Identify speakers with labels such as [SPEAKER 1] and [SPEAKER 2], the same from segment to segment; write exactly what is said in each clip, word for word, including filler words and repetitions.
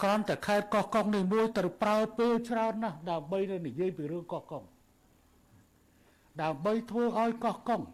[SPEAKER 1] គ្រាន់តែខេត្តកោះកុងនេះមួយត្រូវប្រើពេលច្រើនណាស់ដើម្បីទៅនិយាយពីរឿងកោះកុងដើម្បីធ្វើឲ្យកោះកុង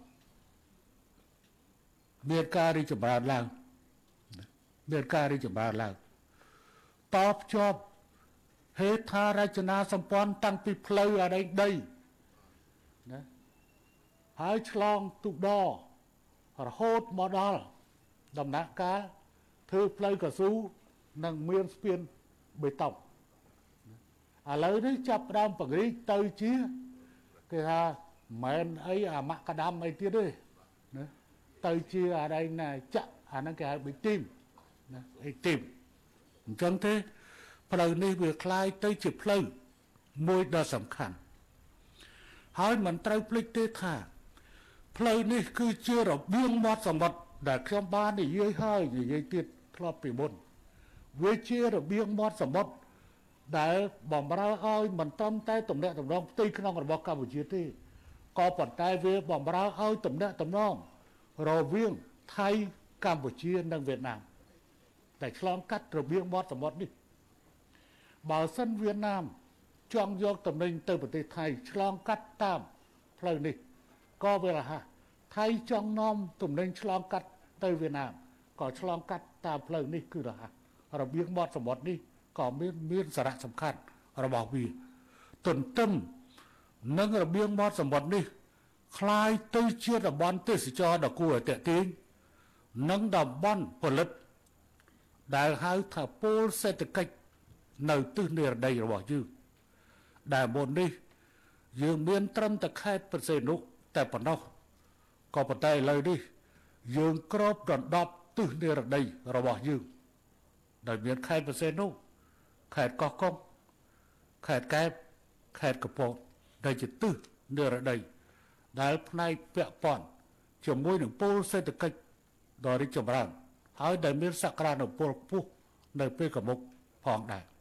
[SPEAKER 1] មានការរីកចម្រើនឡើងមានការរីកចម្រើនឡើងតបភ្ជាប់ហេដ្ឋារចនាសម្ព័ន្ធតាំងពីផ្លូវអដីដីណាហើយឆ្លងទូដរហូតមកដល់ដំណាក់កាលធ្វើផ្លូវកស៊ូនិងមានស្ពានបេតុងឥឡូវនេះចាប់ផ្ដើមបង្រីកទៅជាគេថាមិនអីអាម៉ាក់កដាំអីទៀតទេណាទៅជាអីណាចាក់អាហ្នឹងគេហៅប៊ីទីមណាអីទីមអញ្ចឹងទេផ្លូវនេះវាคล้ายទៅជាផ្លូវមួយដ៏សំខាន់ហើយមិនត្រូវភ្លេចទេថាផ្លូវនេះគឺជារបៀងមាត់សមុទ្រដែលខ្ញុំបាននិយាយហើយនិយាយទៀតធ្លាប់ពីមុនវាជារបៀងមាត់សមុទ្រដែលបំរើឲ្យមិនត្រឹមតែទំនាក់ទំនងផ្ទៃក្នុងរបស់កម្ពុជាទេក៏ប៉ុន្តែវាបំរើឲ្យទំនាក់ទំនងរវាងថៃកម្ពុជានិងវៀតណាមតែឆ្លងកាត់របៀងមាត់សមុទ្រនេះបើសិនវៀតណាមចង់យកទំនិញទៅប្រទេសថៃឆ្លងកាត់តាមផ្លូវនេះក៏វារហ័សថៃចង់នាំទំនិញឆ្លងកាត់ទៅវៀតណាមក៏ឆ្លងកាត់តាមផ្លូវនេះគឺរហ័សរបៀងមាត់សមុទ្រនេះក៏មានមានសារៈសំខាន់របស់វាទន្ទឹមនឹងរបៀងមាត់សមុទ្រនេះคล้ายទៅជាតំបន់ទេសចរដ៏គួរឲ្យទាក់ទាញនិងតំបន់ផលិតដែលហៅថាពូលសេដ្ឋកិច្ចនៅទិសនិរដីរបស់យើងដែលមុននេះយើងមានត្រឹមតែខេត្តប្រសេនុតែប៉ុណ្ណោះក៏ប៉ុន្តែឥឡូវនេះយើងគ្របដណ្ដប់ទិសនិរដីរបស់យើងដែលមានខេត្តប្រសេនុខេត្តកោះកុងខេត្តកែបខេត្តកំពតដែលជាទិសនិរដីដែលផ្នែកពាក់ព័ន្ធជាមួយនឹងពូលសេដ្ឋកិច្ចដ៏រីកចម្រើនហើយដែលមានសក្តានុពលខ្ពស់នៅពេលកមុខផងដែរ